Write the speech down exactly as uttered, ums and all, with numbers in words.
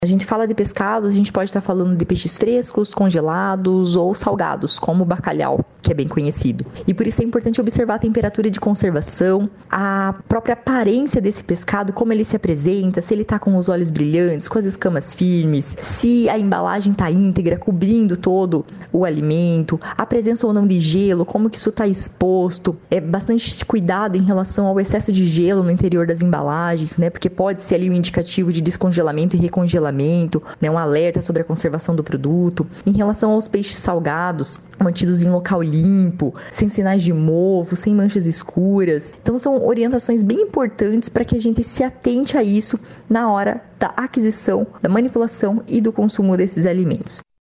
A gente fala de pescados, a gente pode estar falando de peixes frescos, congelados ou salgados, como o bacalhau, que é bem conhecido. E por isso é importante observar a temperatura de conservação, a própria aparência desse pescado, como ele se apresenta, se ele está com os olhos brilhantes, com as escamas firmes, se a embalagem está íntegra, cobrindo todo o alimento, a presença ou não de gelo, como que isso está exposto. É bastante cuidado em relação ao excesso de gelo no interior das embalagens, né? Porque pode ser ali um indicativo de descongelamento e recongelamento, né, um alerta sobre a conservação do produto. Em relação aos peixes salgados, mantidos em local limpo, sem sinais de mofo, sem manchas escuras. Então são orientações bem importantes para que a gente se atente a isso na hora da aquisição, da manipulação e do consumo desses alimentos.